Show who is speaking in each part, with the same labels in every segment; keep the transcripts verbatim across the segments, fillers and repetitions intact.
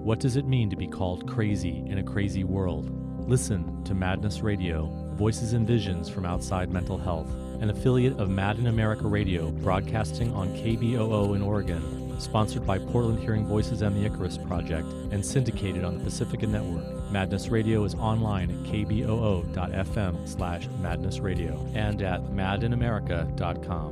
Speaker 1: What does it mean to be called crazy in a crazy world? Listen to Madness Radio, Voices and Visions from Outside Mental Health, an affiliate of Mad in America Radio, broadcasting on K B O O in Oregon, sponsored by Portland Hearing Voices and the Icarus Project, and syndicated on the Pacifica Network. Madness Radio is online at k b o o dot f m slash madness radio and at mad in america dot com.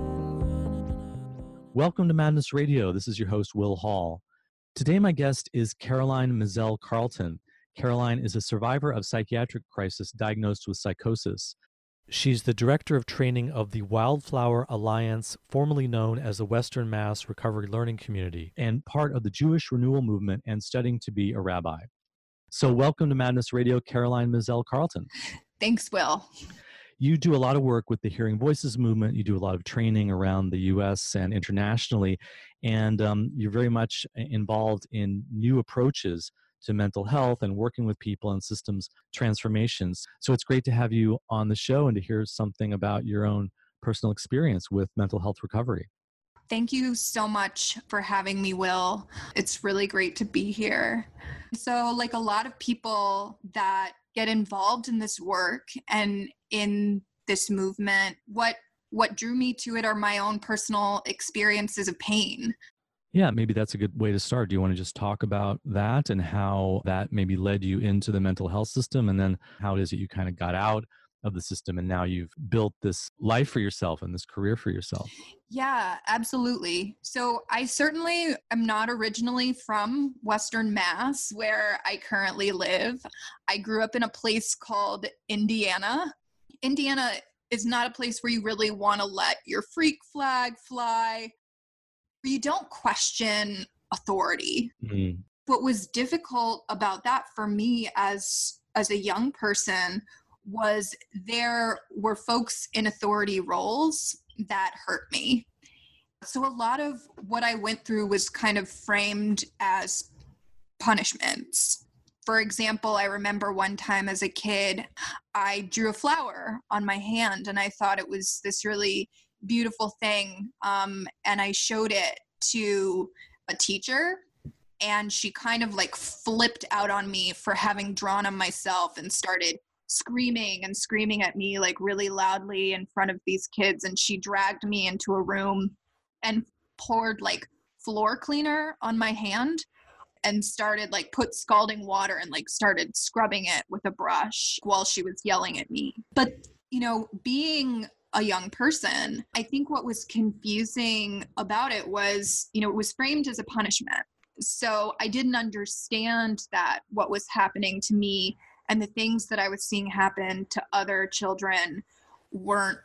Speaker 1: Welcome to Madness Radio. This is your host, Will Hall. Today, my guest is Caroline Mizelle Carlton. Caroline is a survivor of psychiatric crisis diagnosed with psychosis. She's the director of training of the Wildflower Alliance, formerly known as the Western Mass Recovery Learning Community, and part of the Jewish Renewal Movement and studying to be a rabbi. So welcome to Madness Radio, Caroline Mizelle Carlton.
Speaker 2: Thanks, Will.
Speaker 1: You do a lot of work with the Hearing Voices movement. You do a lot of training around the U S and internationally, and um, you're very much involved in new approaches to mental health and working with people and systems transformations. So it's great to have you on the show and to hear something about your own personal experience with mental health recovery.
Speaker 2: Thank you so much for having me, Will. It's really great to be here. So, like a lot of people that get involved in this work and in this movement, what what drew me to it are my own personal experiences of pain.
Speaker 1: Yeah, maybe that's a good way to start. Do you want to just talk about that and how that maybe led you into the mental health system, and then how it is that you kind of got out of the system and now you've built this life for yourself and this career for yourself?
Speaker 2: Yeah, absolutely. So I certainly am not originally from Western Mass, where I currently live. I grew up in a place called Indiana. Indiana is not a place where you really want to let your freak flag fly. You don't question authority. Mm. What was difficult about that for me as as a young person was there were folks in authority roles that hurt me. So a lot of what I went through was kind of framed as punishments. For example, I remember one time as a kid, I drew a flower on my hand and I thought it was this really beautiful thing. Um, and I showed it to a teacher and she kind of like flipped out on me for having drawn on myself and started screaming and screaming at me like really loudly in front of these kids. And she dragged me into a room and poured like floor cleaner on my hand and started like put scalding water and like started scrubbing it with a brush while she was yelling at me. But, you know, being a young person, I think what was confusing about it was, you know, it was framed as a punishment. So I didn't understand that what was happening to me and the things that I was seeing happen to other children weren't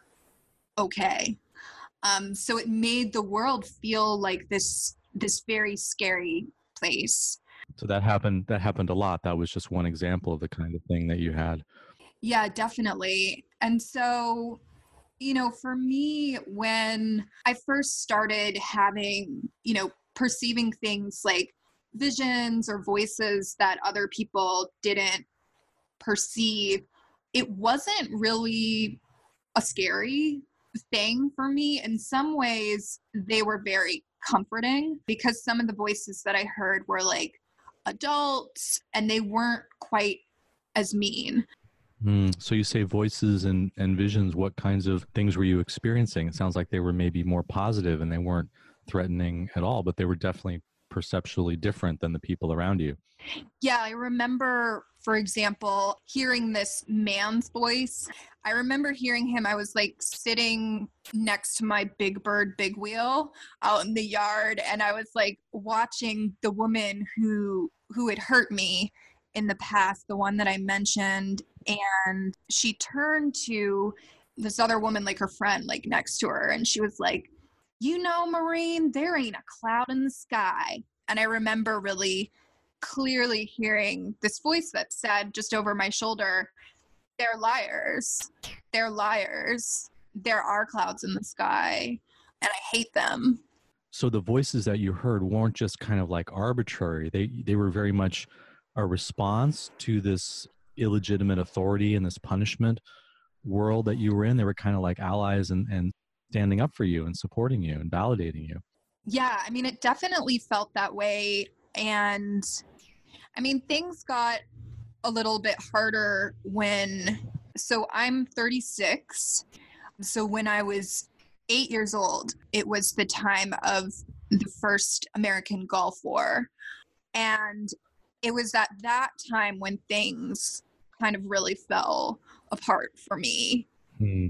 Speaker 2: okay. Um, so it made the world feel like this this very scary place.
Speaker 1: So that happened. That happened a lot. That was just one example of the kind of thing that you had.
Speaker 2: Yeah, definitely. And so, you know, for me, when I first started having, you know, perceiving things like visions or voices that other people didn't perceive, it wasn't really a scary thing for me. In some ways, they were very comforting because some of the voices that I heard were like adults and they weren't quite as mean.
Speaker 1: Mm, so you say voices and, and visions. What kinds of things were you experiencing? It sounds like they were maybe more positive and they weren't threatening at all, but they were definitely perceptually different than the people around you.
Speaker 2: Yeah, I remember, for example, hearing this man's voice. I remember hearing him. I was like sitting next to my Big Bird big wheel out in the yard, and I was like watching the woman who who had hurt me in the past, the one that I mentioned, and she turned to this other woman, like her friend, like next to her, and she was like, "You know, Maureen, there ain't a cloud in the sky." And I remember really clearly hearing this voice that said just over my shoulder, "They're liars. They're liars. There are clouds in the sky, and I hate them."
Speaker 1: So the voices that you heard weren't just kind of like arbitrary. They they were very much a response to this illegitimate authority and this punishment world that you were in. They were kind of like allies and, and standing up for you and supporting you and validating you.
Speaker 2: Yeah, I mean, it definitely felt that way. And I mean, things got a little bit harder when, so I'm thirty-six. So when I was eight years old, it was the time of the first American Gulf War. And it was at that time when things kind of really fell apart for me.
Speaker 1: Hmm.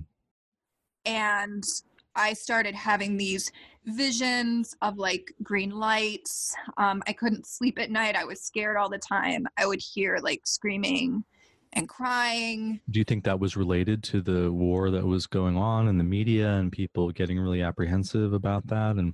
Speaker 2: And I started having these visions of like green lights. Um, I couldn't sleep at night. I was scared all the time. I would hear like screaming and crying.
Speaker 1: Do you think that was related to the war that was going on in the media and people getting really apprehensive about that? And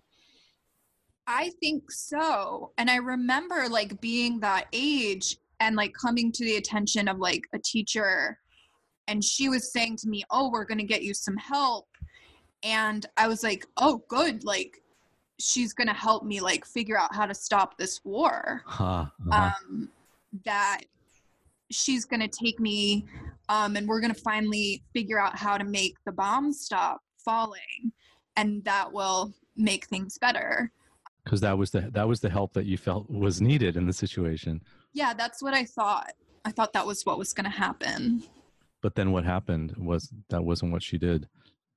Speaker 2: I think so. And I remember like being that age and like coming to the attention of like a teacher, and she was saying to me, "Oh, we're going to get you some help." And I was like, "Oh, good. Like she's going to help me like figure out how to stop this war."
Speaker 1: huh, uh-huh.
Speaker 2: Um, that she's going to take me um, and we're going to finally figure out how to make the bombs stop falling, and that will make things better.
Speaker 1: Because that was the that was the help that you felt was needed in the situation.
Speaker 2: Yeah, that's what I thought. I thought that was what was going to happen.
Speaker 1: But then what happened was that wasn't what she did.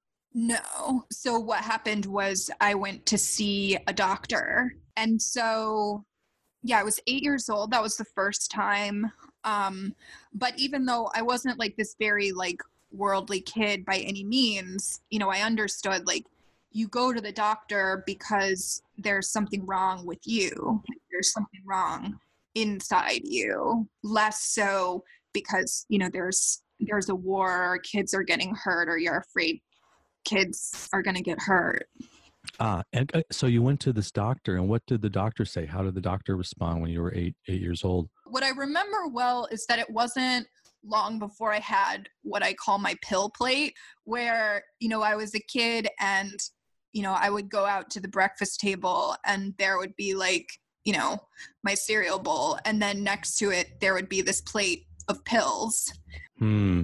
Speaker 2: No. So what happened was I went to see a doctor. And so, yeah, I was eight years old. That was the first time. Um, but even though I wasn't like this very like worldly kid by any means, you know, I understood like you go to the doctor because there's something wrong with you. There's something wrong inside you. Less so because, you know, there's there's a war, or kids are getting hurt, or you're afraid kids are going to get hurt.
Speaker 1: Ah, and uh, so you went to this doctor, and what did the doctor say? How did the doctor respond when you were eight eight years old?
Speaker 2: What I remember well is that it wasn't long before I had what I call my pill plate, where, you know, I was a kid and, you know, I would go out to the breakfast table and there would be like, you know, my cereal bowl. And then next to it, there would be this plate of pills.
Speaker 1: Hmm.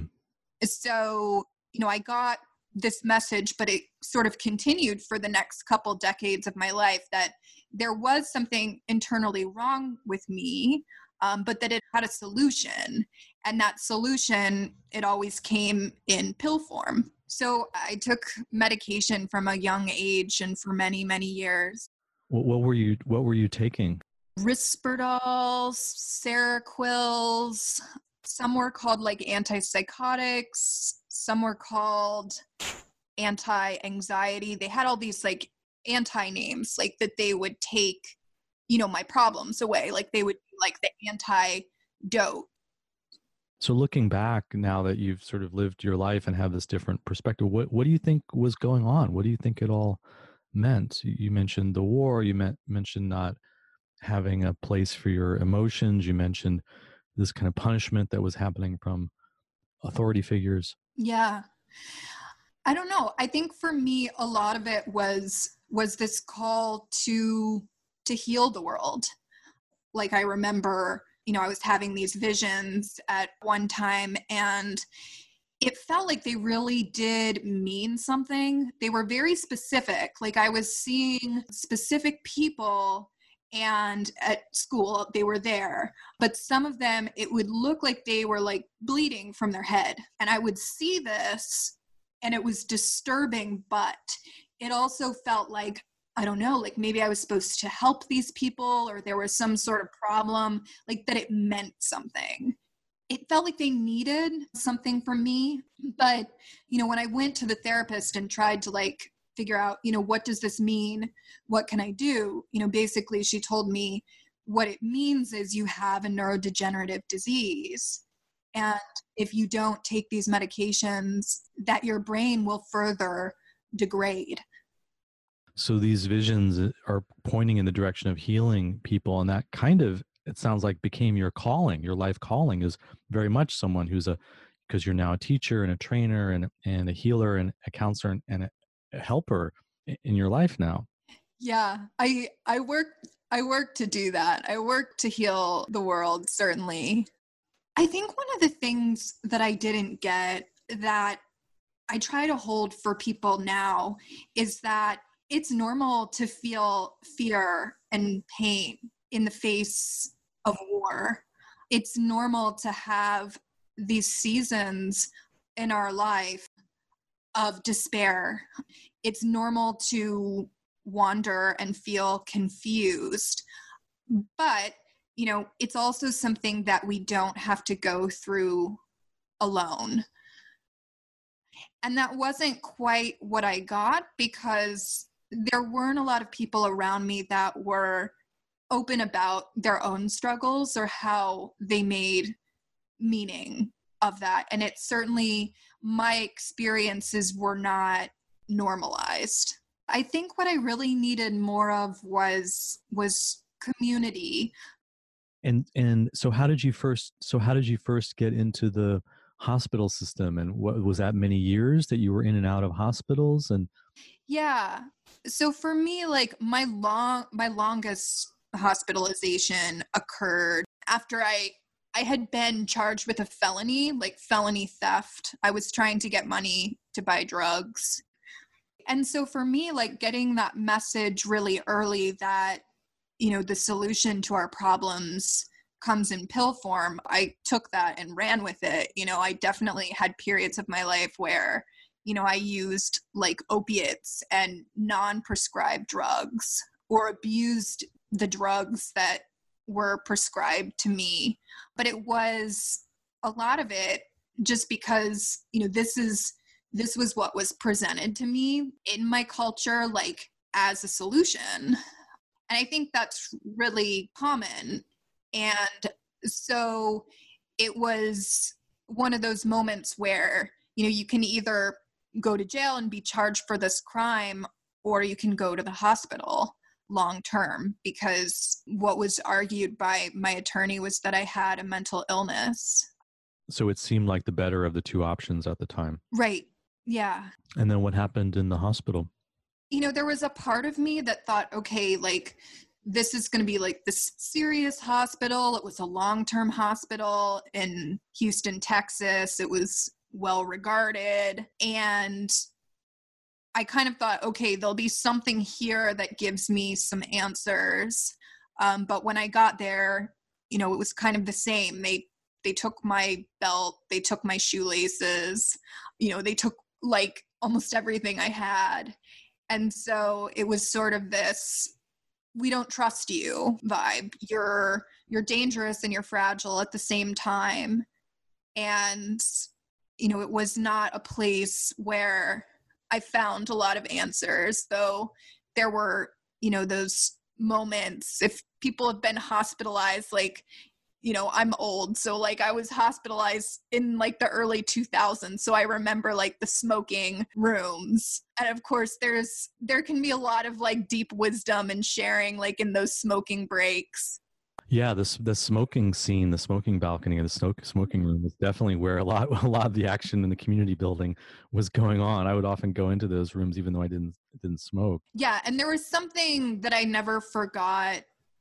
Speaker 2: So, you know, I got this message, but it sort of continued for the next couple decades of my life, that there was something internally wrong with me, um, but that it had a solution. And that solution, it always came in pill form. So I took medication from a young age and for many, many years.
Speaker 1: What, what were you What were you taking?
Speaker 2: Risperdal, Seroquels. Some were called like antipsychotics. Some were called anti-anxiety. They had all these like anti-names, like that they would take, you know, my problems away. Like they would be like the antidote.
Speaker 1: So looking back now that you've sort of lived your life and have this different perspective, what what do you think was going on? What do you think it all meant? You mentioned the war. You meant, mentioned not having a place for your emotions. You mentioned this kind of punishment that was happening from authority figures.
Speaker 2: Yeah. I don't know. I think for me, a lot of it was was this call to to heal the world. Like I remember, you know, I was having these visions at one time, and it felt like they really did mean something. They were very specific. Like I was seeing specific people, and at school they were there, but some of them, it would look like they were like bleeding from their head. And I would see this and it was disturbing, but it also felt like, I don't know, like maybe I was supposed to help these people, or there was some sort of problem, like that it meant something. It felt like they needed something from me. But, you know, when I went to the therapist and tried to like figure out, you know, what does this mean? What can I do? You know, basically she told me what it means is you have a neurodegenerative disease. And if you don't take these medications, that your brain will further degrade.
Speaker 1: So these visions are pointing in the direction of healing people. And that kind of, it sounds like, became your calling. Your life calling is very much someone who's a, because you're now a teacher and a trainer and, and a healer and a counselor and, and a, a helper in your life now.
Speaker 2: Yeah, I I work I work to do that. I work to heal the world, certainly. I think one of the things that I didn't get, that I try to hold for people now, is that it's normal to feel fear and pain in the face of war. It's normal to have these seasons in our life of despair. It's normal to wander and feel confused. But, you know, it's also something that we don't have to go through alone. And that wasn't quite what I got, because there weren't a lot of people around me that were open about their own struggles or how they made meaning of that. And it certainly, my experiences were not normalized. I think what I really needed more of was was community.
Speaker 1: And and so how did you first so how did you first get into the hospital system, and what was that, many years that you were in and out of hospitals? And
Speaker 2: Yeah. So for me, like my long my longest hospitalization occurred after I I had been charged with a felony, like felony theft. I was trying to get money to buy drugs. And so for me, like getting that message really early that, you know, the solution to our problems comes in pill form, I took that and ran with it. You know, I definitely had periods of my life where, you know, I used like opiates and non-prescribed drugs, or abused the drugs that were prescribed to me. But it was a lot of it just because, you know, this is this was what was presented to me in my culture, like as a solution. And I think that's really common. And so it was one of those moments where, you know, you can either go to jail and be charged for this crime, or you can go to the hospital long term, because what was argued by my attorney was that I had a mental illness.
Speaker 1: so it seemed like the better of the two options at the time.
Speaker 2: Right. Yeah.
Speaker 1: And then what happened in the hospital?
Speaker 2: You know, there was a part of me that thought, okay, like this is going to be like this serious hospital. It was a long-term hospital in Houston, Texas. It was well regarded. And I kind of thought, okay, there'll be something here that gives me some answers. Um, but when I got there, you know, it was kind of the same. They they took my belt, they took my shoelaces, you know, they took like almost everything I had. And so it was sort of this, we don't trust you vibe. You're you're dangerous and you're fragile at the same time. And, you know, it was not a place where I found a lot of answers, though there were, you know, those moments. If people have been hospitalized, like, you know, I'm old. So like I was hospitalized in like the early two thousands. So I remember like the smoking rooms. And of course there's, there can be a lot of like deep wisdom and sharing like in those smoking breaks.
Speaker 1: Yeah, this the smoking scene, the smoking balcony, or the smoke, smoking room was definitely where a lot a lot of the action in the community building was going on. I would often go into those rooms even though I didn't didn't smoke.
Speaker 2: Yeah, and there was something that I never forgot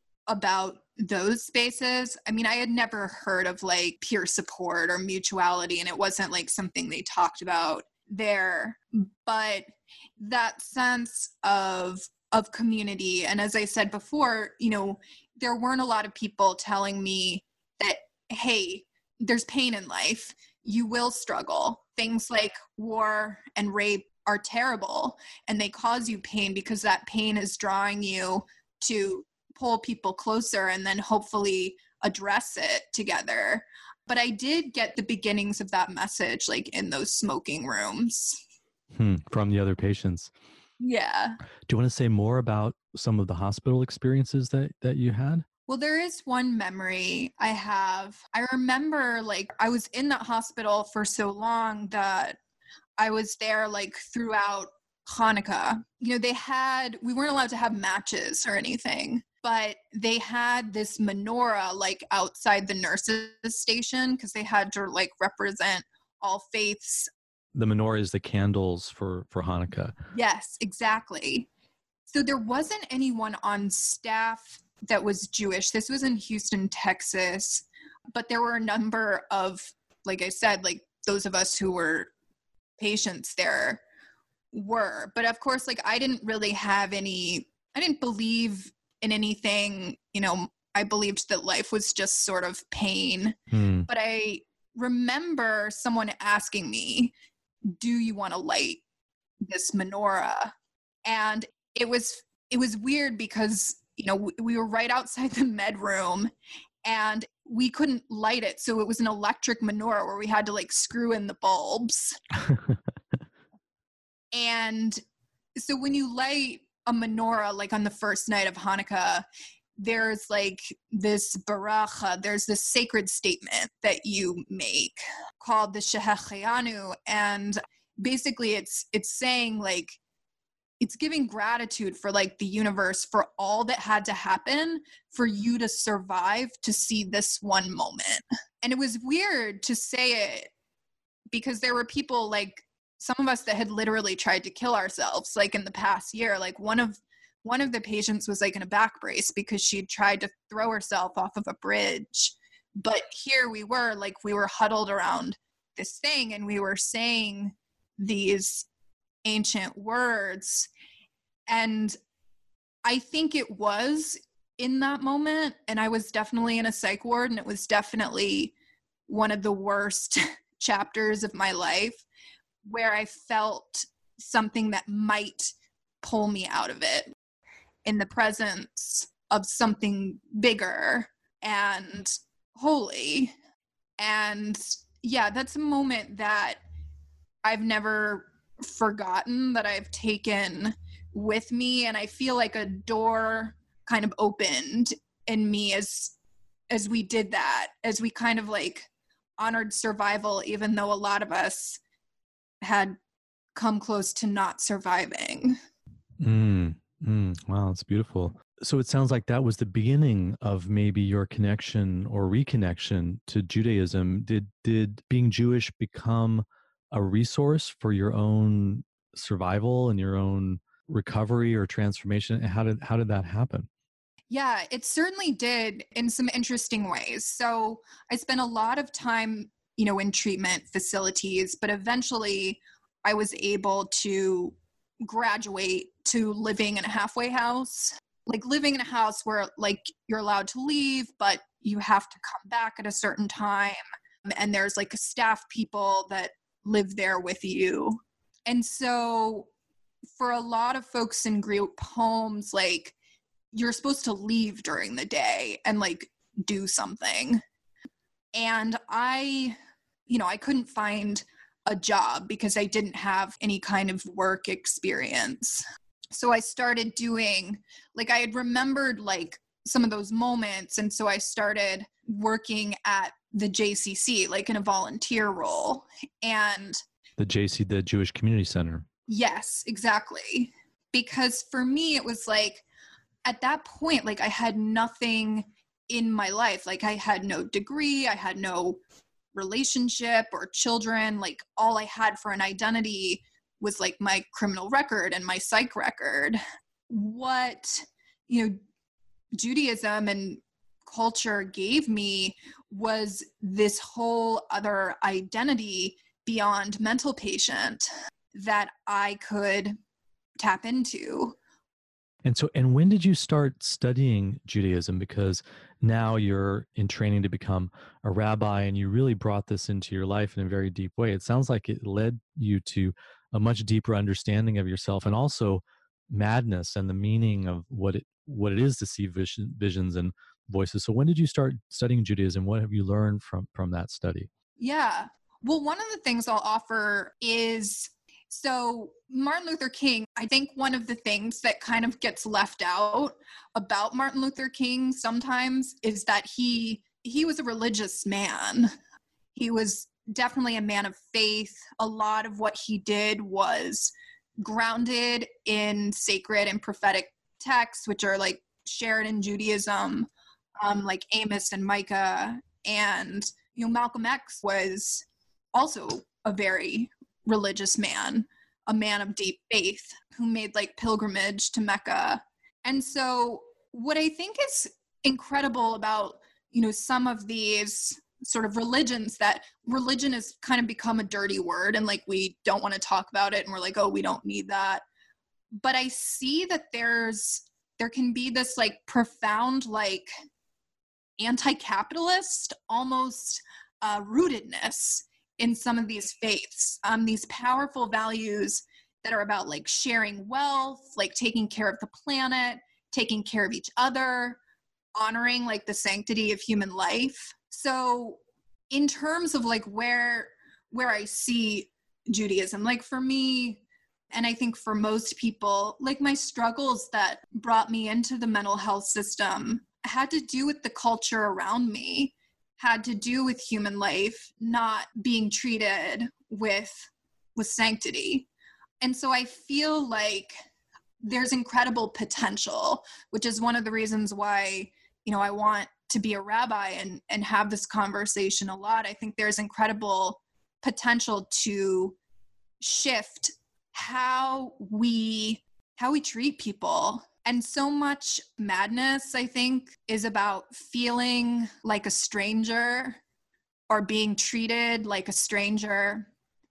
Speaker 2: about those spaces. I mean, I had never heard of like peer support or mutuality, and it wasn't like something they talked about there. But that sense of of community, and as I said before, you know, there weren't a lot of people telling me that, hey, there's pain in life. You will struggle. Things like war and rape are terrible, and they cause you pain because that pain is drawing you to pull people closer and then hopefully address it together. But I did get the beginnings of that message, like in those smoking rooms.
Speaker 1: Hmm, from the other patients.
Speaker 2: Yeah.
Speaker 1: Do you want to say more about some of the hospital experiences that, that you had?
Speaker 2: Well, there is one memory I have. I remember like I was in that hospital for so long that I was there like throughout Hanukkah. You know, they had, we weren't allowed to have matches or anything, but they had this menorah like outside the nurses' station because they had to like represent all faiths.
Speaker 1: The menorah is the candles for, for Hanukkah.
Speaker 2: Yes, exactly. So there wasn't anyone on staff that was Jewish. This was in Houston, Texas, but there were a number of, like I said, like those of us who were patients there were. But of course, like I didn't really have any, I didn't believe in anything, you know, I believed that life was just sort of pain.
Speaker 1: Hmm.
Speaker 2: But I remember someone asking me, do you want to light this menorah? And it was it was weird because, you know, we, we were right outside the med room and we couldn't light it. So it was an electric menorah where we had to like screw in the bulbs. And so when you light a menorah, like on the first night of Hanukkah, there's like this baracha, there's this sacred statement that you make called the Shehecheyanu. And basically it's it's saying like, it's giving gratitude for like the universe for all that had to happen for you to survive to see this one moment. And it was weird to say it because there were people like some of us that had literally tried to kill ourselves like in the past year. Like one of one of the patients was like in a back brace because she'd tried to throw herself off of a bridge. But here we were, like we were huddled around this thing and we were saying these ancient words. And I think it was in that moment, and I was definitely in a psych ward, and it was definitely one of the worst chapters of my life where I felt something that might pull me out of it in the presence of something bigger and holy. And yeah, that's a moment that I've never forgotten, that I've taken with me. And I feel like a door kind of opened in me as as we did that, as we kind of like honored survival, even though a lot of us had come close to not surviving.
Speaker 1: Mm, mm, wow, it's beautiful. So it sounds like that was the beginning of maybe your connection or reconnection to Judaism. Did did being Jewish become a resource for your own survival and your own recovery or transformation? How did how did that happen?
Speaker 2: Yeah, it certainly did in some interesting ways. So I spent a lot of time, you know, in treatment facilities, but eventually I was able to graduate to living in a halfway house, like living in a house where like you're allowed to leave, but you have to come back at a certain time. And there's like staff people that live there with you. And so for a lot of folks in group homes, like you're supposed to leave during the day and like do something. And I, you know, I couldn't find a job because I didn't have any kind of work experience. So I started doing, like I had remembered like some of those moments. And so I started working at the J C C, like in a volunteer role. And
Speaker 1: The J C, the Jewish Community Center.
Speaker 2: yes, exactly. Because for me, it was like, at that point, like I had nothing in my life. Like I had no degree, I had no relationship or children. Like all I had for an identity was like my criminal record and my psych record. What, you know, Judaism and culture gave me was this whole other identity beyond mental patient that I could tap into.
Speaker 1: And so, and when did you start studying Judaism? Because now you're in training to become a rabbi and you really brought this into your life in a very deep way. It sounds like it led you to a much deeper understanding of yourself and also madness and the meaning of what it, what it is to see vision, visions and voices. So when did you start studying Judaism? What have you learned from, from that study?
Speaker 2: Yeah. Well, one of the things I'll offer is, so Martin Luther King, I think one of the things that kind of gets left out about Martin Luther King sometimes is that he he was a religious man. He was definitely a man of faith. A lot of what he did was grounded in sacred and prophetic texts, which are like shared in Judaism, um, like Amos and Micah. And, you know, Malcolm X was also a very religious man, a man of deep faith who made like pilgrimage to Mecca. And so what I think is incredible about, you know, some of these sort of religions, that religion has kind of become a dirty word and like we don't want to talk about it and we're like, oh, we don't need that. But I see that there's there can be this like profound like anti-capitalist, almost uh, rootedness in some of these faiths, um, these powerful values that are about like sharing wealth, like taking care of the planet, taking care of each other, honoring like the sanctity of human life. So in terms of like where where I see Judaism, like for me, and I think for most people, like my struggles that brought me into the mental health system had to do with the culture around me, had to do with human life not being treated with with sanctity. And so I feel like there's incredible potential, which is one of the reasons why, you know, I want to be a rabbi and, and have this conversation a lot. I think there's incredible potential to shift how we how we treat people. And so much madness, I think, is about feeling like a stranger or being treated like a stranger.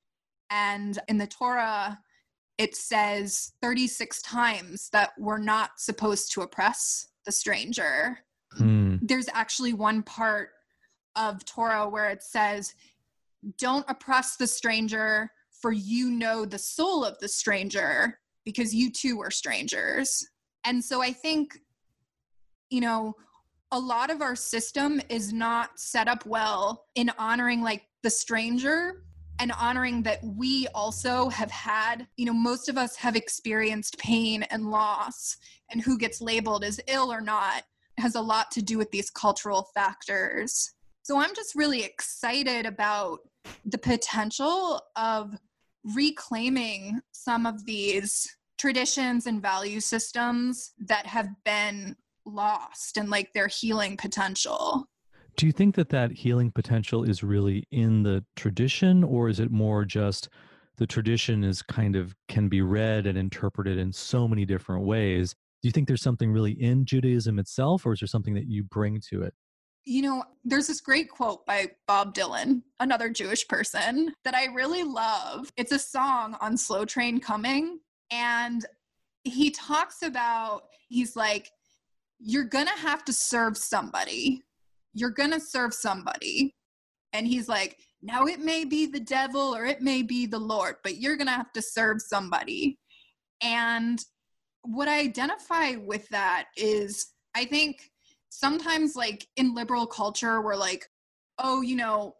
Speaker 2: And in the Torah, it says thirty-six times that we're not supposed to oppress the stranger. Hmm. There's actually one part of Torah where it says, don't oppress the stranger, for you know the soul of the stranger, because you too are strangers. And so I think, you know, a lot of our system is not set up well in honoring like the stranger and honoring that we also have had, you know, most of us have experienced pain and loss, and who gets labeled as ill or not has a lot to do with these cultural factors. So I'm just really excited about the potential of reclaiming some of these traditions and value systems that have been lost and like their healing potential.
Speaker 1: Do you think that that healing potential is really in the tradition, or is it more just the tradition is kind of can be read and interpreted in so many different ways? Do you think there's something really in Judaism itself, or is there something that you bring to it?
Speaker 2: You know, there's this great quote by Bob Dylan, another Jewish person, that I really love. It's a song on Slow Train Coming. And he talks about, he's like, you're going to have to serve somebody. You're going to serve somebody. And he's like, now it may be the devil or it may be the Lord, but you're going to have to serve somebody. And what I identify with that is, I think sometimes like in liberal culture, we're like, oh, you know,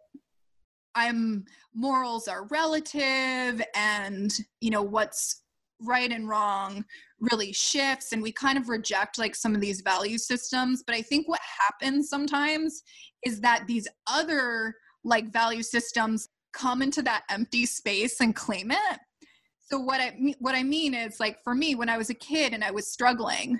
Speaker 2: I'm morals are relative and, you know, what's right and wrong really shifts, and we kind of reject like some of these value systems. But I think what happens sometimes is that these other like value systems come into that empty space and claim it. So what I what I mean is, like, for me, when I was a kid and I was struggling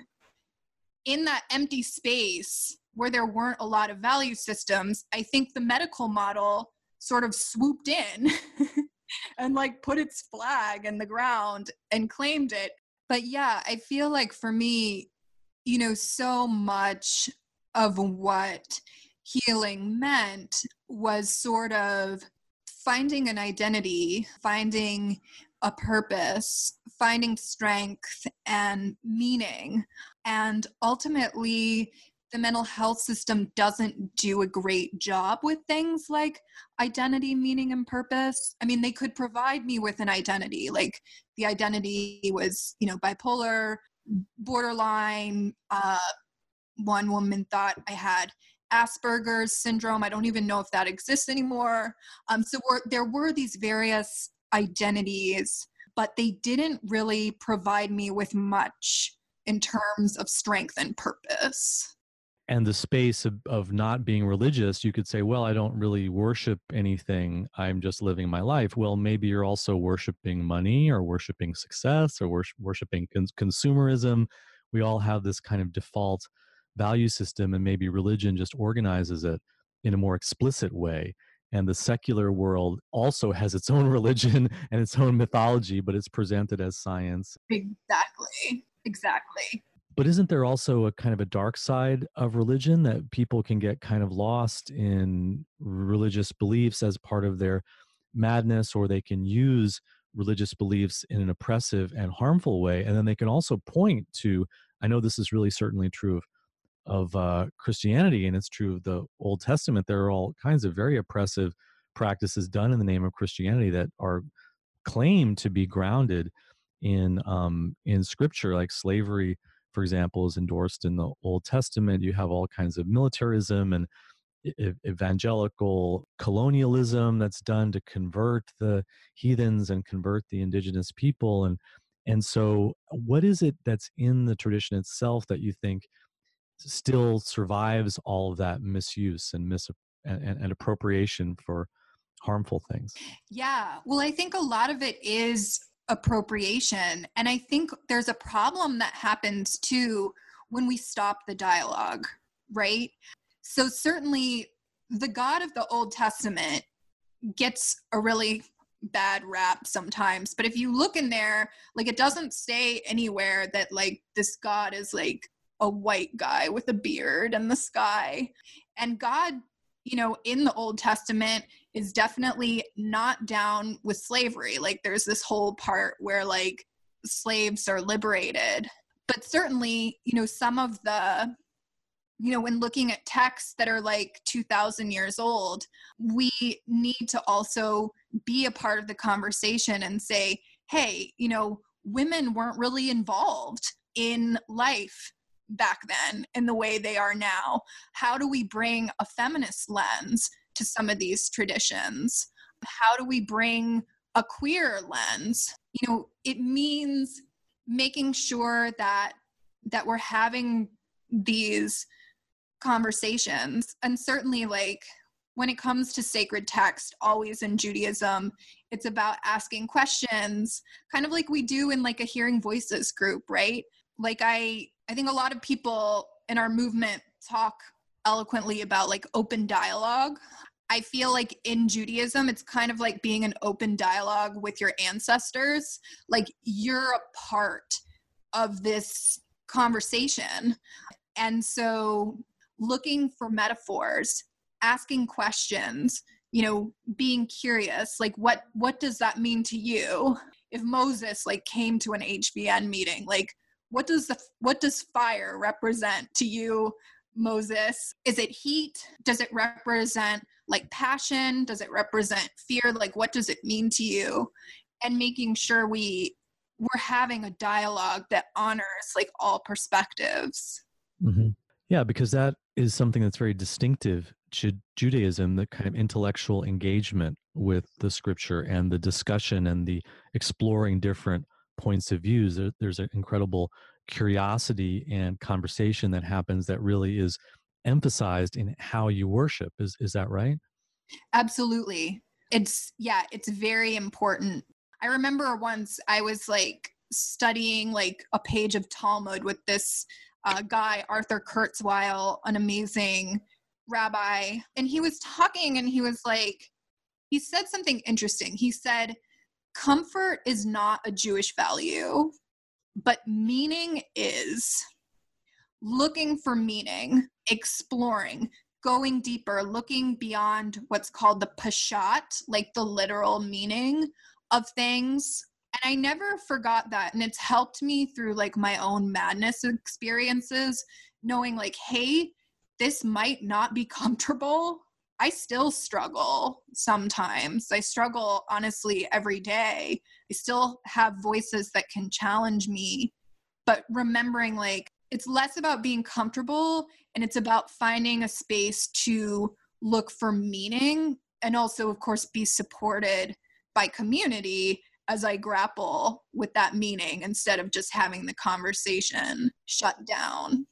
Speaker 2: in that empty space where there weren't a lot of value systems, I think the medical model sort of swooped in and like put its flag in the ground and claimed it. But yeah, I feel like for me, you know, so much of what healing meant was sort of finding an identity, finding a purpose, finding strength and meaning. And ultimately, the mental health system doesn't do a great job with things like identity, meaning, and purpose. I mean, they could provide me with an identity, like the identity was, you know, bipolar, borderline. Uh, one woman thought I had Asperger's syndrome. I don't even know if that exists anymore. Um, so we're, there were these various identities, but they didn't really provide me with much in terms of strength and purpose.
Speaker 1: And the space of, of not being religious, you could say, well, I don't really worship anything. I'm just living my life. Well, maybe you're also worshiping money or worshiping success or wor- worshiping cons- consumerism. We all have this kind of default value system, and maybe religion just organizes it in a more explicit way. And the secular world also has its own religion and its own mythology, but it's presented as science.
Speaker 2: Exactly. Exactly.
Speaker 1: But isn't there also a kind of a dark side of religion that people can get kind of lost in religious beliefs as part of their madness, or they can use religious beliefs in an oppressive and harmful way? And then they can also point to, I know this is really certainly true of, of uh, Christianity, and it's true of the Old Testament. There are all kinds of very oppressive practices done in the name of Christianity that are claimed to be grounded in um, in Scripture, like slavery, for example, is endorsed in the Old Testament. You have all kinds of militarism and e- evangelical colonialism that's done to convert the heathens and convert the indigenous people. And and so, what is it that's in the tradition itself that you think still survives all of that misuse and mis and, and, and appropriation for harmful things?
Speaker 2: Yeah. Well, I think a lot of it is appropriation. And I think there's a problem that happens too when we stop the dialogue, right? So certainly the God of the Old Testament gets a really bad rap sometimes. But if you look in there, like it doesn't say anywhere that like this God is like a white guy with a beard in the sky. And God, you know, in the Old Testament is definitely not down with slavery. Like there's this whole part where like slaves are liberated. But certainly, you know, some of the, you know, when looking at texts that are like two thousand years old, we need to also be a part of the conversation and say, hey, you know, women weren't really involved in life back then in the way they are now. How do we bring a feminist lens to some of these traditions? How do we bring a queer lens? You know, it means making sure that that we're having these conversations. And certainly like when it comes to sacred text, always in Judaism, it's about asking questions, kind of like we do in like a Hearing Voices group, right? Like I I think a lot of people in our movement talk eloquently about like open dialogue. I feel like in Judaism, it's kind of like being an open dialogue with your ancestors. Like you're a part of this conversation. And so looking for metaphors, asking questions, you know, being curious, like what what does that mean to you? If Moses like came to an H V N meeting, like what does the what does fire represent to you, Moses? Is it heat? Does it represent like passion? Does it represent fear? Like what does it mean to you? And making sure we we're having a dialogue that honors like all perspectives.
Speaker 1: Mm-hmm. Yeah, because that is something that's very distinctive to Judaism, the kind of intellectual engagement with the scripture and the discussion and the exploring different points of views. There, there's an incredible curiosity and conversation that happens that really is emphasized in how you worship. Is is that right?
Speaker 2: Absolutely. It's, yeah, it's very important. I remember once I was like studying like a page of Talmud with this uh, guy, Arthur Kurzweil, an amazing rabbi. And he was talking and he was like, he said something interesting. He said, comfort is not a Jewish value, but meaning is. Looking for meaning, exploring, going deeper, looking beyond what's called the pashat, like the literal meaning of things. And I never forgot that. And it's helped me through like my own madness experiences, knowing like, hey, this might not be comfortable. I still struggle sometimes. I struggle honestly every day. I still have voices that can challenge me, but remembering like, it's less about being comfortable and it's about finding a space to look for meaning and also, of course, be supported by community as I grapple with that meaning instead of just having the conversation shut down.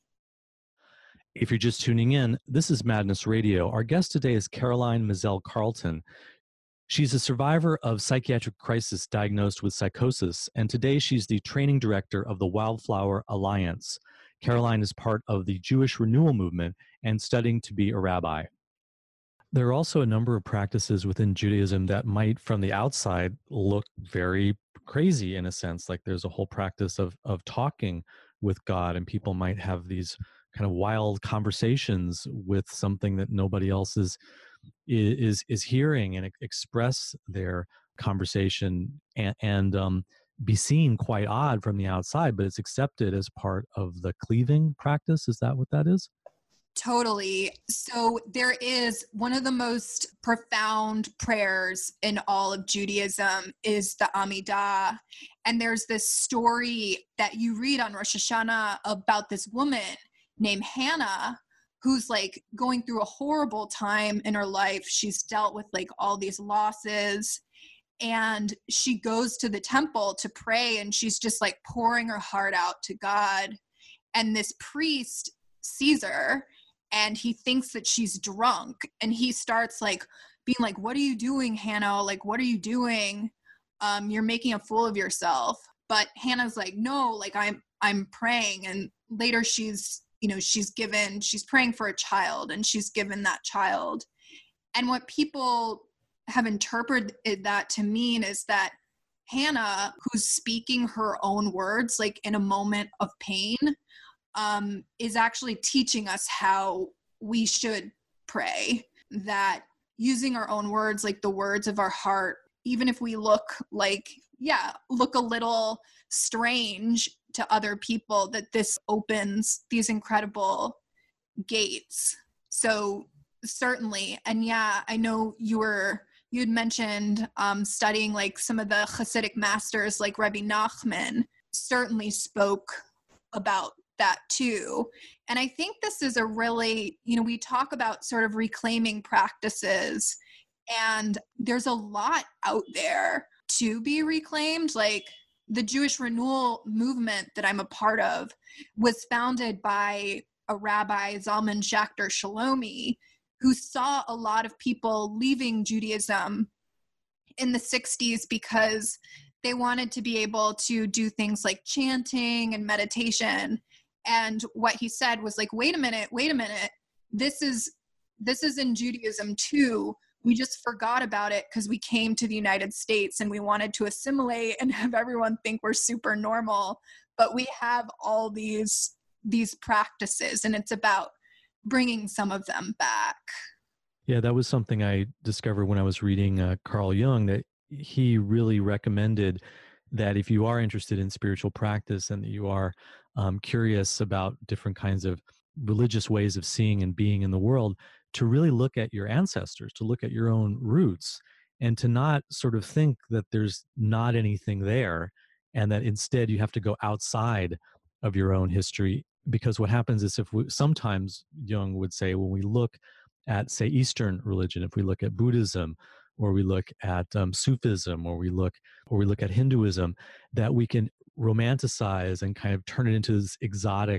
Speaker 1: If you're just tuning in, this is Madness Radio. Our guest today is Caroline Mazel Carlton. She's a survivor of psychiatric crisis diagnosed with psychosis, and today she's the training director of the Wildflower Alliance. Caroline is part of the Jewish Renewal Movement and studying to be a rabbi. There are also a number of practices within Judaism that might, from the outside, look very crazy in a sense. Like there's a whole practice of of talking with God, and people might have these kind of wild conversations with something that nobody else is is is hearing and express their conversation and, and um, be seen quite odd from the outside, but it's accepted as part of the cleaving practice. Is that what that is?
Speaker 2: Totally. So there is one of the most profound prayers in all of Judaism is the Amidah. And there's this story that you read on Rosh Hashanah about this woman named Hannah who's like going through a horrible time in her life. She's dealt with like all these losses, and she goes to the temple to pray, and she's just like pouring her heart out to God. And this priest sees her, and he thinks that she's drunk, and he starts like being like, what are you doing, Hannah? Like, what are you doing? Um, you're making a fool of yourself. But Hannah's like, no, like I'm, I'm praying. And later she's, you know, she's given, she's praying for a child, and she's given that child. And what people have interpreted that to mean is that Hannah, who's speaking her own words, like in a moment of pain, Um, is actually teaching us how we should pray, that using our own words, like the words of our heart, even if we look like, yeah, look a little strange to other people, that this opens these incredible gates. So certainly, and yeah, I know you were, you had mentioned um, studying like some of the Hasidic masters like Rabbi Nachman certainly spoke about that too. And I think this is a really, you know, we talk about sort of reclaiming practices, and there's a lot out there to be reclaimed. Like the Jewish Renewal movement that I'm a part of was founded by a rabbi, Zalman Schachter Shalomi, who saw a lot of people leaving Judaism in the sixties because they wanted to be able to do things like chanting and meditation. And what he said was like, wait a minute, wait a minute. This is, this is in Judaism too. We just forgot about it because we came to the United States and we wanted to assimilate and have everyone think we're super normal. But we have all these, these practices, and it's about bringing some of them back.
Speaker 1: Yeah, that was something I discovered when I was reading uh, Carl Jung, that he really recommended that if you are interested in spiritual practice and that you are um, curious about different kinds of religious ways of seeing and being in the world, to really look at your ancestors, to look at your own roots, and to not sort of think that there's not anything there, and that instead you have to go outside of your own history. Because what happens is, if we, sometimes Jung would say, when we look at, say, Eastern religion, if we look at Buddhism, or we look at um, Sufism, or we look, or we look at Hinduism, that we can romanticize and kind of turn it into this exotic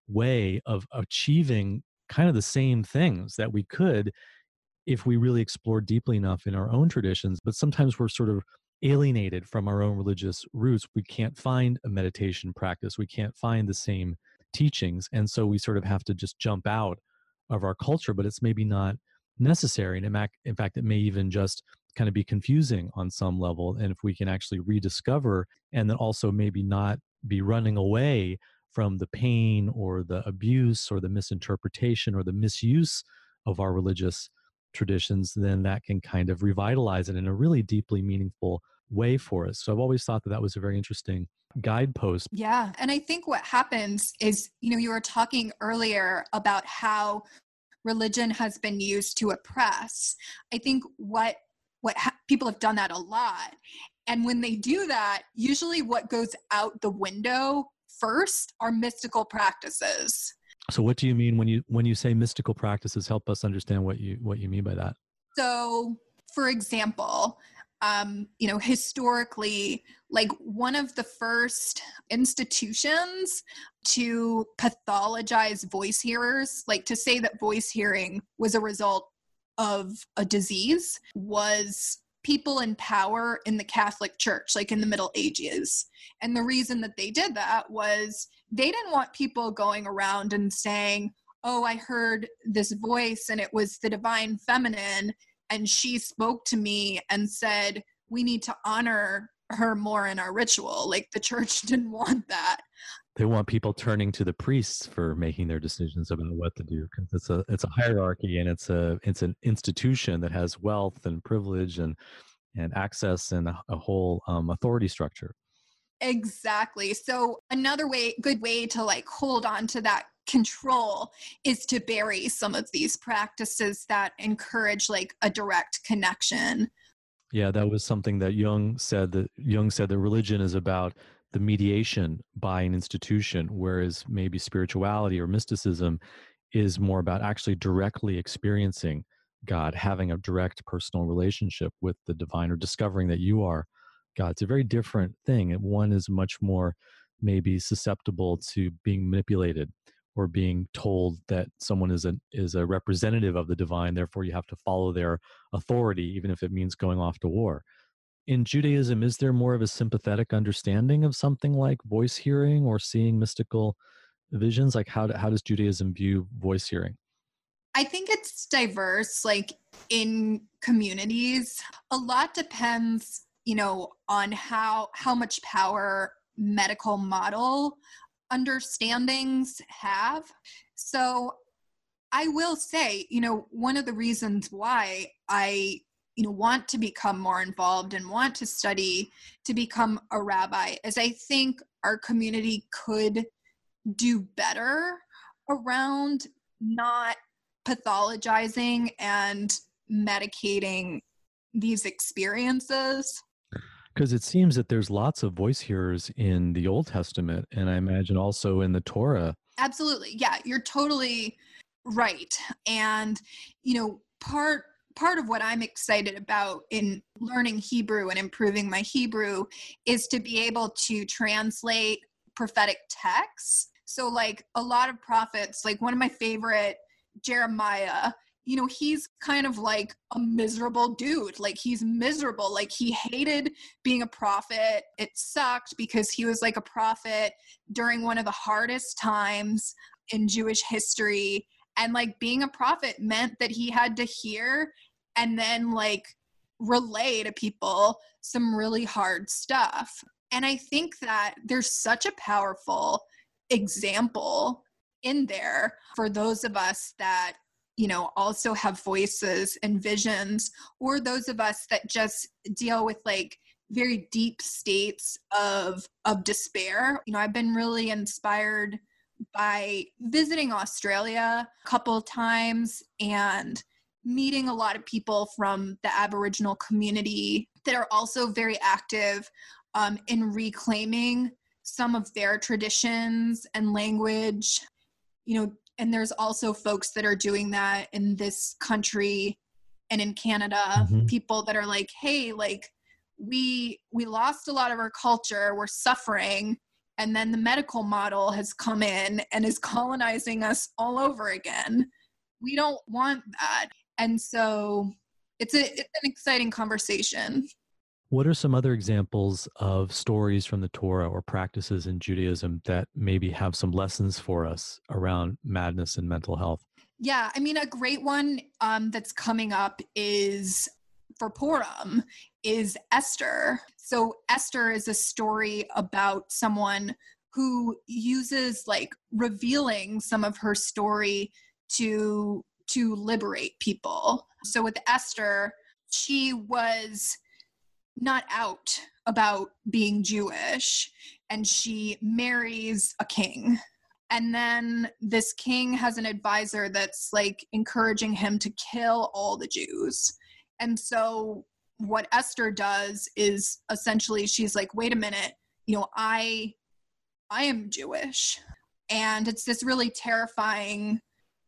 Speaker 1: way of achieving kind of the same things that we could if we really explored deeply enough in our own traditions. But sometimes we're sort of alienated from our own religious roots. We can't find a meditation practice. We can't find the same teachings. And so we sort of have to just jump out of our culture, but it's maybe not necessary. And in fact, it may even just kind of be confusing on some level. And if we can actually rediscover, and then also maybe not be running away from the pain or the abuse or the misinterpretation or the misuse of our religious traditions, then that can kind of revitalize it in a really deeply meaningful way for us. So I've always thought that that was a very interesting guidepost.
Speaker 2: Yeah. And I think what happens is, you know, you were talking earlier about how religion has been used to oppress. I think what what ha- people have done that a lot. And when they do that, usually what goes out the window first are mystical practices.
Speaker 1: So what do you mean when you when you say mystical practices? Help us understand what you what you mean by that.
Speaker 2: So, for example, um, you know, historically, like one of the first institutions to pathologize voice hearers, like to say that voice hearing was a result of a disease, was people in power in the Catholic Church, like in the Middle Ages. And the reason that they did that was they didn't want people going around and saying, oh, I heard this voice and it was the divine feminine, and she spoke to me and said, we need to honor her more in our ritual. Like the church didn't want that.
Speaker 1: They want people turning to the priests for making their decisions about what to do, because it's a it's a hierarchy, and it's a it's an institution that has wealth and privilege and and access and a, a whole um, authority structure.
Speaker 2: Exactly. So another way, good way to like hold on to that control is to bury some of these practices that encourage like a direct connection.
Speaker 1: Yeah, that was something that Jung said, that Jung said that religion is about the mediation by an institution, whereas maybe spirituality or mysticism is more about actually directly experiencing God, having a direct personal relationship with the divine, or discovering that you are God. It's a very different thing. And one is much more maybe susceptible to being manipulated, or being told that someone is a is a representative of the divine, therefore you have to follow their authority, even if it means going off to war. In Judaism, is there more of a sympathetic understanding of something like voice hearing or seeing mystical visions? Like how, do, how does Judaism view voice hearing?
Speaker 2: I think it's diverse, like in communities. A lot depends, you know, on how how much power medical model understandings have. So I will say, you know, one of the reasons why I, you know, want to become more involved and want to study to become a rabbi is I think our community could do better around not pathologizing and medicating these experiences.
Speaker 1: Because it seems that there's lots of voice hearers in the Old Testament, and I imagine also in the Torah.
Speaker 2: Absolutely. Yeah, you're totally right. And, you know, part part of what I'm excited about in learning Hebrew and improving my Hebrew is to be able to translate prophetic texts. So like a lot of prophets, like one of my favorite, Jeremiah, you know, he's kind of like a miserable dude. Like he's miserable. Like he hated being a prophet. It sucked because he was like a prophet during one of the hardest times in Jewish history. And like being a prophet meant that he had to hear and then like relay to people some really hard stuff. And I think that there's such a powerful example in there for those of us that, you know, also have voices and visions, or those of us that just deal with like very deep states of of despair. You know, I've been really inspired by visiting Australia a couple of times and meeting a lot of people from the Aboriginal community that are also very active um, in reclaiming some of their traditions and language. You know, and there's also folks that are doing that in this country and in Canada, mm-hmm. people that are like, hey, like we we lost a lot of our culture, we're suffering, and then the medical model has come in and is colonizing us all over again. We don't want that. And so it's a it's an exciting conversation.
Speaker 1: What are some other examples of stories from the Torah or practices in Judaism that maybe have some lessons for us around madness and mental health?
Speaker 2: Yeah, I mean, a great one um, that's coming up is for Purim is Esther. So Esther is a story about someone who uses like revealing some of her story to to liberate people. So with Esther, she was not out about being Jewish, and she marries a king. And then this king has an advisor that's like encouraging him to kill all the Jews. And so what Esther does is essentially she's like, wait a minute, you know, I I am Jewish. And it's this really terrifying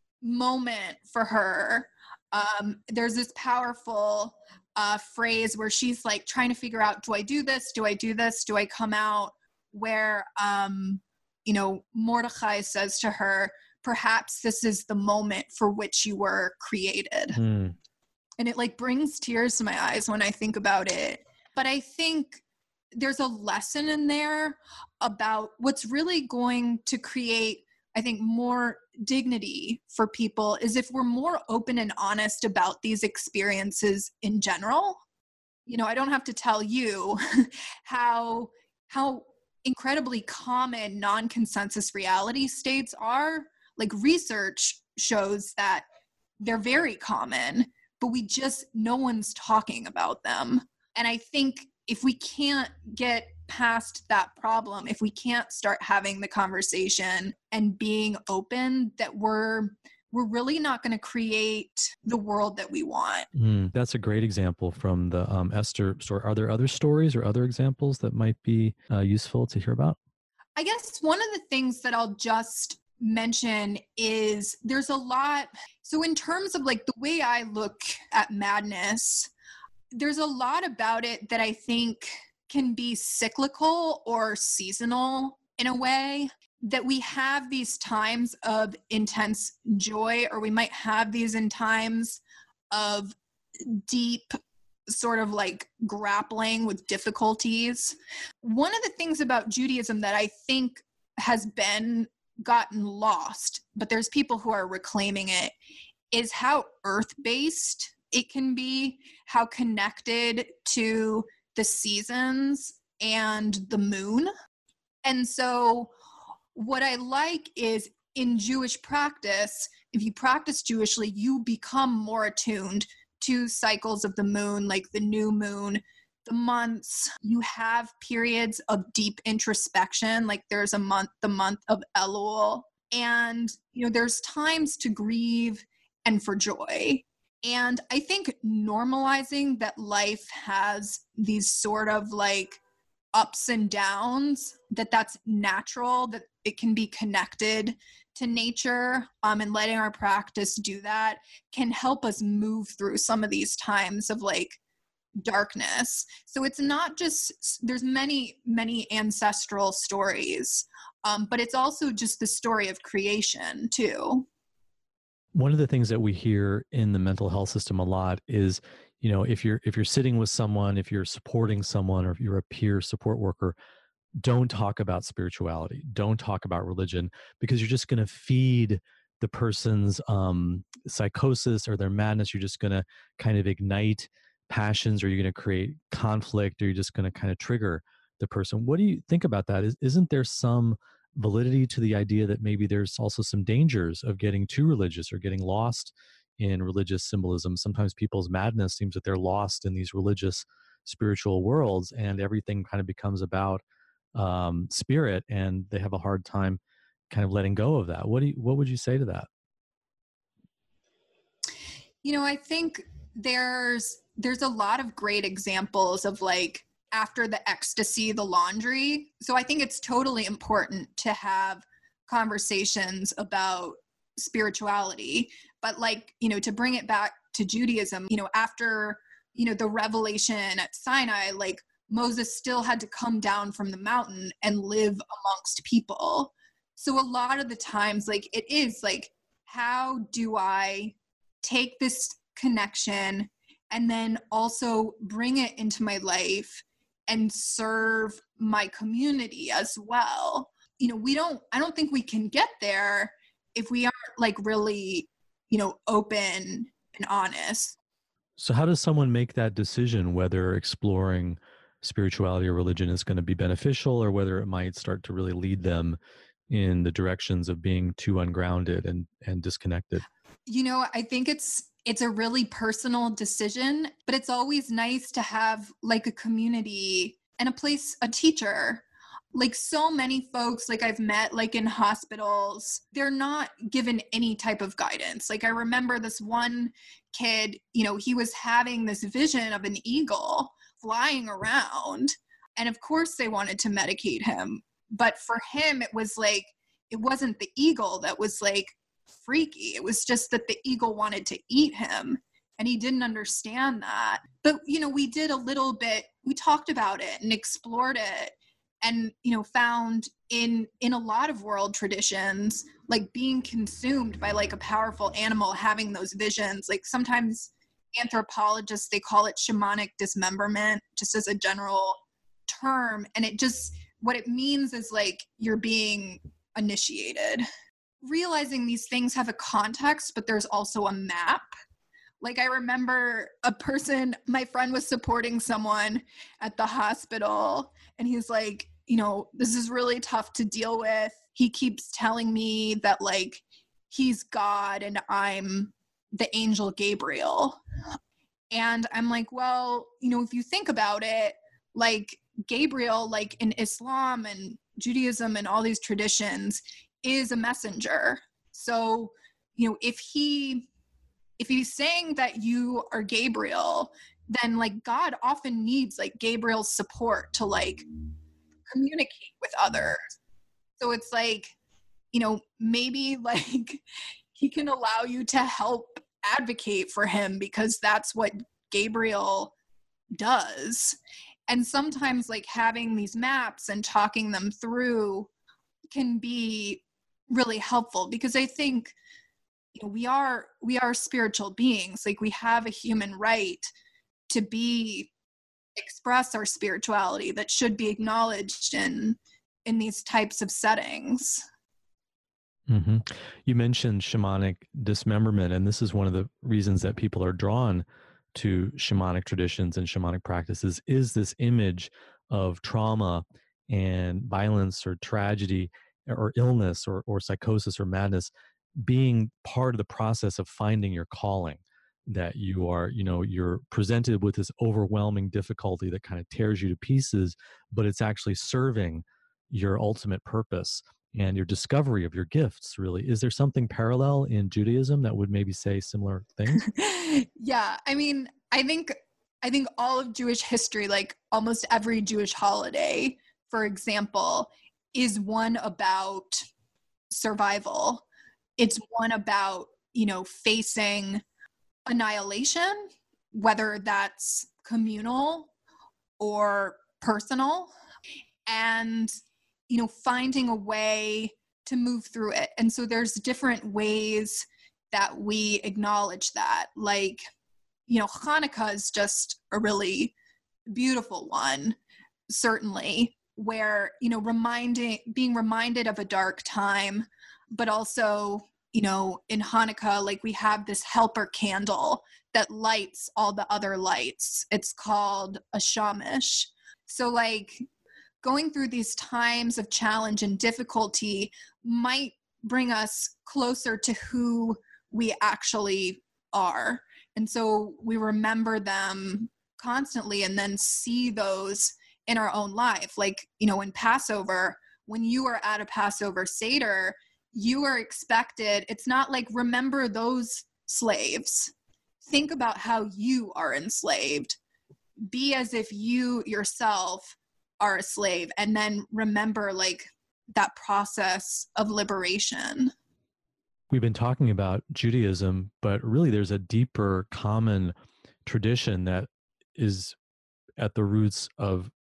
Speaker 2: moment for her. Um, there's this powerful uh, phrase where she's like trying to figure out, do I do this? Do I do this? Do I come out? Where, um, you know, Mordecai says to her, perhaps this is the moment for which you were created.
Speaker 1: Mm.
Speaker 2: And it like brings tears to my eyes when I think about it. But I think there's a lesson in there about what's really going to create, I think, more dignity for people is if we're more open and honest about these experiences in general. You know, I don't have to tell you how how incredibly common non-consensus reality states are. Like research shows that they're very common, but we just, no one's talking about them. And I think if we can't get past that problem, if we can't start having the conversation and being open, that we're we're really not going to create the world that we want.
Speaker 1: Mm, that's a great example from the um, Esther story. Are there other stories or other examples that might be uh, useful to hear about?
Speaker 2: I guess one of the things that I'll just mention is there's a lot. So in terms of like the way I look at madness, there's a lot about it that I think can be cyclical or seasonal in a way, that we have these times of intense joy, or we might have these in times of deep sort of like grappling with difficulties. One of the things about Judaism that I think has been gotten lost, but there's people who are reclaiming it, is how earth-based it can be, how connected to the seasons and the moon. And so what I like is in Jewish practice, if you practice Jewishly, you become more attuned to cycles of the moon, like the new moon, the months. You have periods of deep introspection, like there's a month, the month of Elul. And, you know, there's times to grieve and for joy. And I think normalizing that life has these sort of like ups and downs, that that's natural, that it can be connected to nature, um, and letting our practice do that can help us move through some of these times of like darkness. So it's not just, there's many, many ancestral stories, um, but it's also just the story of creation too.
Speaker 1: One of the things that we hear in the mental health system a lot is, you know, if you're if you're sitting with someone, if you're supporting someone, or if you're a peer support worker, don't talk about spirituality, don't talk about religion, because you're just going to feed the person's um, psychosis or their madness. You're just going to kind of ignite passions, or you're going to create conflict, or you're just going to kind of trigger the person. What do you think about that? Is, isn't there some validity to the idea that maybe there's also some dangers of getting too religious or getting lost in religious symbolism? Sometimes people's madness seems that they're lost in these religious spiritual worlds, and everything kind of becomes about um, spirit, and they have a hard time kind of letting go of that. What do you, what would you say to that?
Speaker 2: You know, I think there's there's a lot of great examples of like after the ecstasy, the laundry. So I think it's totally important to have conversations about spirituality, but like, you know, to bring it back to Judaism, you know, after, you know, the revelation at Sinai, like Moses still had to come down from the mountain and live amongst people. So a lot of the times, like it is like, how do I take this connection and then also bring it into my life and serve my community as well? You know, we don't, I don't think we can get there if we aren't like really, you know, open and honest.
Speaker 1: So how does someone make that decision whether exploring spirituality or religion is going to be beneficial, or whether it might start to really lead them in the directions of being too ungrounded and, and disconnected?
Speaker 2: You know, I think it's it's a really personal decision, but it's always nice to have like a community and a place, a teacher. Like so many folks like I've met like in hospitals, they're not given any type of guidance. Like I remember this one kid, you know, he was having this vision of an eagle flying around, and of course they wanted to medicate him. But for him, it was like, it wasn't the eagle that was like freaky. It was just that the eagle wanted to eat him, and he didn't understand that. But, you know, we did a little bit, we talked about it and explored it, and, you know, found in, in a lot of world traditions, like being consumed by like a powerful animal, having those visions. Like sometimes anthropologists, they call it shamanic dismemberment, just as a general term. And it just, what it means is like you're being initiated. Realizing these things have a context, but there's also a map. Like I remember a person, my friend was supporting someone at the hospital, and he's like, you know, this is really tough to deal with. He keeps telling me that like he's God and I'm the angel Gabriel. And I'm like, well, you know, if you think about it, like Gabriel, like in Islam and Judaism and all these traditions, is a messenger. So, you know, if he if he's saying that you are Gabriel, then like God often needs like Gabriel's support to like communicate with others. So it's like, you know, maybe like he can allow you to help advocate for him because that's what Gabriel does. And sometimes like having these maps and talking them through can be really helpful, because I think, you know, we are we are spiritual beings. Like we have a human right to be express our spirituality that should be acknowledged in in these types of settings.
Speaker 1: Mm-hmm. You mentioned shamanic dismemberment, and this is one of the reasons that people are drawn to shamanic traditions and shamanic practices, is this image of trauma and violence or tragedy or illness or, or psychosis or madness being part of the process of finding your calling. That you are, you know, you're presented with this overwhelming difficulty that kind of tears you to pieces, but it's actually serving your ultimate purpose and your discovery of your gifts, really. Is there something parallel in Judaism that would maybe say similar things?
Speaker 2: Yeah, I mean, I think I think all of Jewish history, like almost every Jewish holiday, for example, is one about survival. It's one about, you know, facing annihilation, whether that's communal or personal, and, you know, finding a way to move through it. And so there's different ways that we acknowledge that. Like, you know, Hanukkah is just a really beautiful one, certainly, where, you know, reminding, being reminded of a dark time, but also, you know, in Hanukkah, like we have this helper candle that lights all the other lights. It's called a shamash. So like going through these times of challenge and difficulty might bring us closer to who we actually are. And so we remember them constantly and then see those in our own life. Like, you know, in Passover, when you are at a Passover Seder, you are expected, it's not like remember those slaves. Think about how you are enslaved. Be as if you yourself are a slave, and then remember like that process of liberation.
Speaker 1: We've been talking about Judaism, but really there's a deeper common tradition that is at the roots of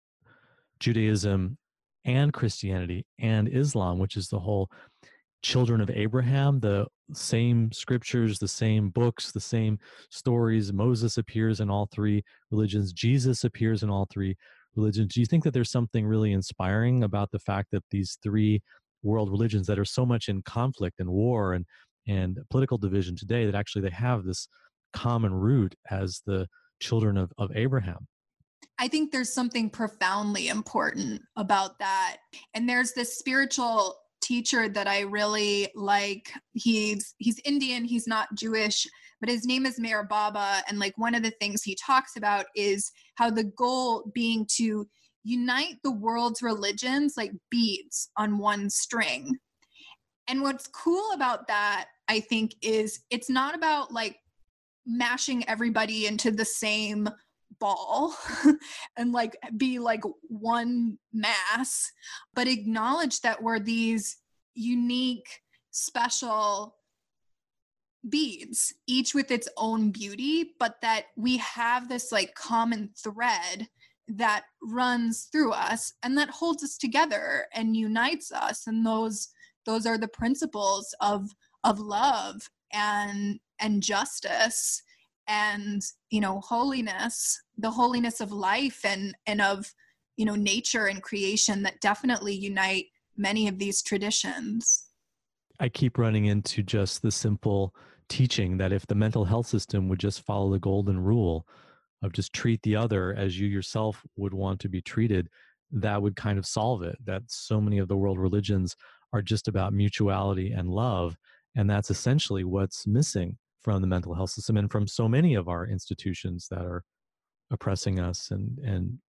Speaker 1: Judaism and Christianity and Islam, which is the whole children of Abraham, the same scriptures, the same books, the same stories. Moses appears in all three religions. Jesus appears in all three religions. Do you think that there's something really inspiring about the fact that these three world religions that are so much in conflict and war and, and political division today, that actually they have this common root as the children of, of Abraham?
Speaker 2: I think there's something profoundly important about that. And there's this spiritual teacher that I really like. He's he's Indian, he's not Jewish, but his name is Meher Baba. And like one of the things he talks about is how the goal being to unite the world's religions like beads on one string. And what's cool about that, I think, is it's not about like mashing everybody into the same ball and like be like one mass, but acknowledge that we're these unique, special beads, each with its own beauty, but that we have this like common thread that runs through us and that holds us together and unites us. And those those are the principles of of love and and justice and, you know, holiness, the holiness of life and and of, you know, nature and creation that definitely unite many of these traditions.
Speaker 1: I keep running into just the simple teaching that if the mental health system would just follow the golden rule of just treat the other as you yourself would want to be treated, that would kind of solve it. That so many of the world religions are just about mutuality and love. And that's essentially what's missing from the mental health system and from so many of our institutions that are oppressing us and, and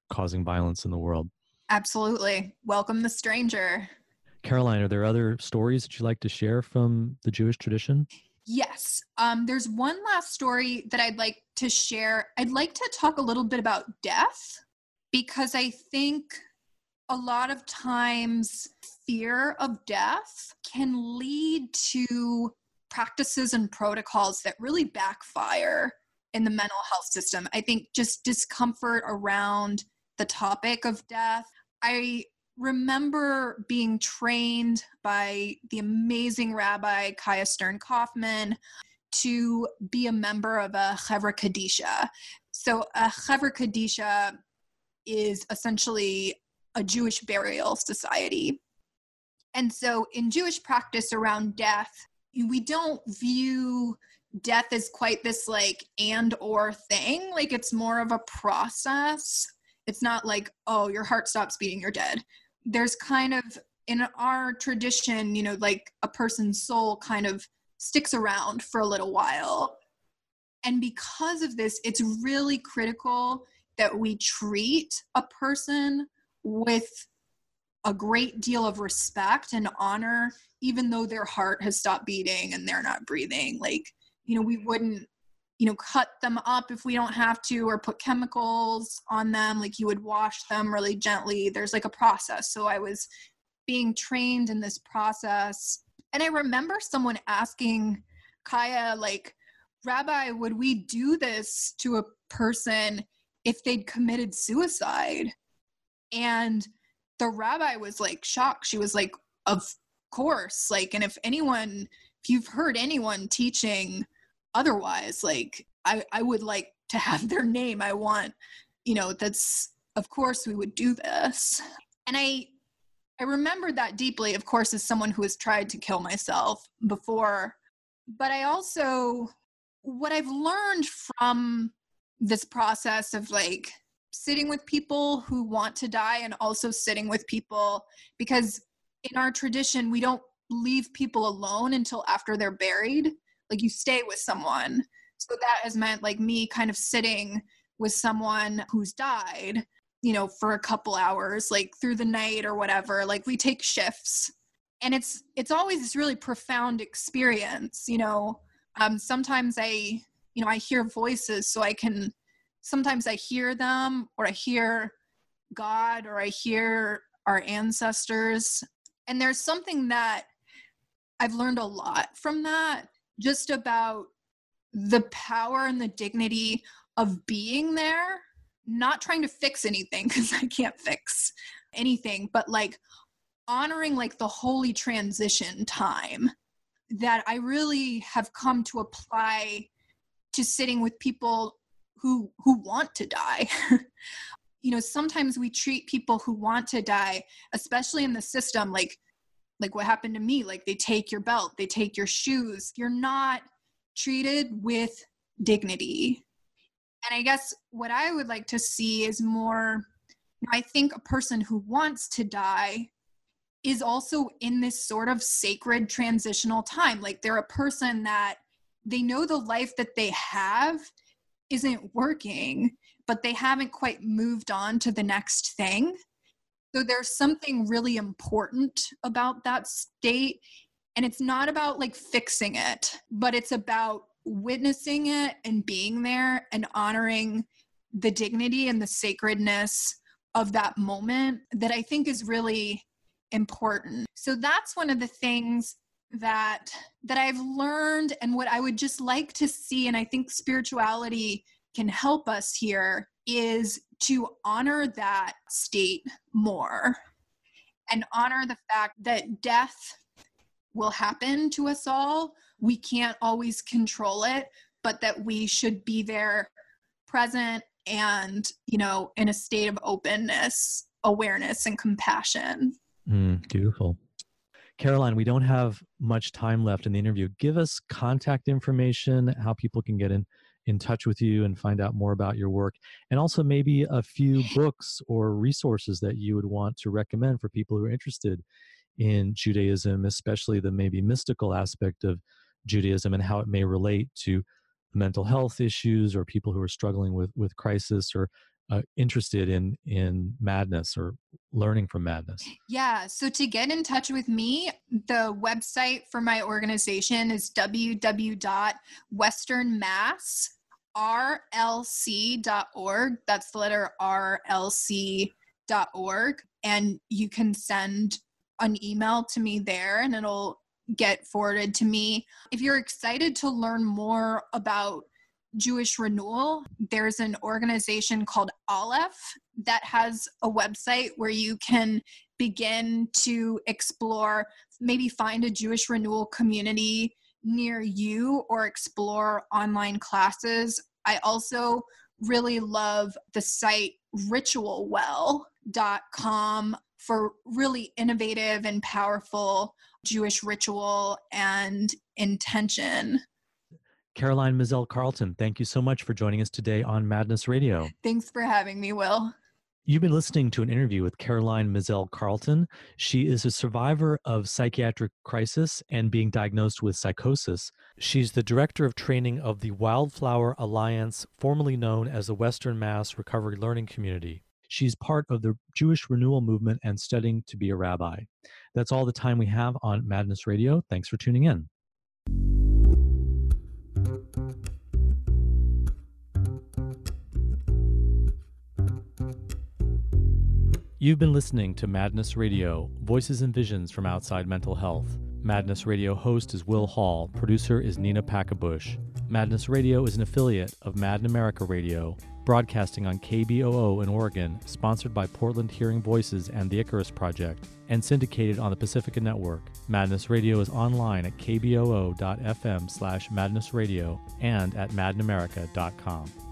Speaker 1: causing violence in the world.
Speaker 2: Absolutely. Welcome the stranger.
Speaker 1: Caroline, are there other stories that you'd like to share from the Jewish tradition?
Speaker 2: Yes. Um, there's one last story that I'd like to share. I'd like to talk a little bit about death, because I think a lot of times fear of death can lead to practices and protocols that really backfire in the mental health system. I think just discomfort around the topic of death. I remember being trained by the amazing Rabbi Kaya Stern Kaufman to be a member of a Chevra Kadisha. So a Chevra Kadisha is essentially a Jewish burial society. And so in Jewish practice around death, we don't view death as quite this like and or thing. Like it's more of a process. It's not like, oh, your heart stops beating, you're dead. There's kind of, in our tradition, you know, like a person's soul kind of sticks around for a little while. And because of this, it's really critical that we treat a person with a great deal of respect and honor, even though their heart has stopped beating and they're not breathing. Like, you know, we wouldn't, you know, cut them up if we don't have to, or put chemicals on them. Like you would wash them really gently. There's like a process. So I was being trained in this process. And I remember someone asking Kaya, like, Rabbi, would we do this to a person if they'd committed suicide? And the rabbi was like shocked. She was like, of course. Like, and if anyone, if you've heard anyone teaching otherwise, like, I, I would like to have their name. I want, you know, that's, of course we would do this. And I, I remember that deeply, of course, as someone who has tried to kill myself before. But I also, what I've learned from this process of like sitting with people who want to die, and also sitting with people, because in our tradition, we don't leave people alone until after they're buried. Like you stay with someone. So that has meant like me kind of sitting with someone who's died, you know, for a couple hours, like through the night or whatever. Like we take shifts, and it's, it's always this really profound experience. You know, um, sometimes I, you know, I hear voices, so I can, sometimes I hear them, or I hear God, or I hear our ancestors. And there's something that I've learned a lot from that, just about the power and the dignity of being there, not trying to fix anything, because I can't fix anything, but like honoring like the holy transition time that I really have come to apply to sitting with people who who want to die. You know, sometimes we treat people who want to die, especially in the system, like like what happened to me, like they take your belt, they take your shoes. You're not treated with dignity. And I guess what I would like to see is more, you know, I think a person who wants to die is also in this sort of sacred transitional time. Like they're a person that they know the life that they have isn't working, but they haven't quite moved on to the next thing. So there's something really important about that state. And it's not about like fixing it, but it's about witnessing it and being there and honoring the dignity and the sacredness of that moment that I think is really important. So that's one of the things that that I've learned, and what I would just like to see, and I think spirituality can help us here, is to honor that state more and honor the fact that death will happen to us all. We can't always control it, but that we should be there present and, you know, in a state of openness, awareness, and compassion.
Speaker 1: Mm, beautiful. Caroline, we don't have much time left in the interview. Give us contact information, how people can get in, in touch with you and find out more about your work, and also maybe a few books or resources that you would want to recommend for people who are interested in Judaism, especially the maybe mystical aspect of Judaism and how it may relate to mental health issues or people who are struggling with, with crisis or uh, interested in in madness or learning from madness?
Speaker 2: Yeah. So to get in touch with me, the website for my organization is w w w dot western mass r l c dot org. That's the letter R L C dot org. And you can send an email to me there and it'll get forwarded to me. If you're excited to learn more about Jewish renewal, there's an organization called Aleph that has a website where you can begin to explore, maybe find a Jewish renewal community near you or explore online classes. I also really love the site ritual well dot com for really innovative and powerful Jewish ritual and intention.
Speaker 1: Caroline Mizell Carlton, thank you so much for joining us today on Madness Radio.
Speaker 2: Thanks for having me, Will.
Speaker 1: You've been listening to an interview with Caroline Mizell Carlton. She is a survivor of psychiatric crisis and being diagnosed with psychosis. She's the director of training of the Wildflower Alliance, formerly known as the Western Mass Recovery Learning Community. She's part of the Jewish renewal movement and studying to be a rabbi. That's all the time we have on Madness Radio. Thanks for tuning in. You've been listening to Madness Radio, Voices and Visions from Outside Mental Health. Madness Radio host is Will Hall. Producer is Nina Packabush. Madness Radio is an affiliate of Mad in America Radio, broadcasting on K B O O in Oregon, sponsored by Portland Hearing Voices and the Icarus Project, and syndicated on the Pacifica Network. Madness Radio is online at k b o o dot f m slash madness radio and at mad in america dot com.